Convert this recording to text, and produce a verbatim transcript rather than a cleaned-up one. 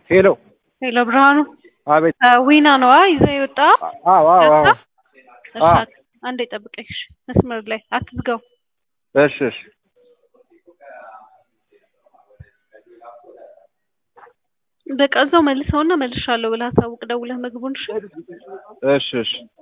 ሄሎ ሄሎ ብርሃኑ አቤት። ዊና ነዋ ይዘህ የወጣ አዎ አዎ አዎ። እሺ አንዴ ጠብቀኝ እሺ መስመር ላይ አትዝጋው እሺ እሺ በቃ እዛው መልሰውና መልሻለሁ ብለህ አሳውቅ ደውለህ ምግቡን እሺ እሺ እሺ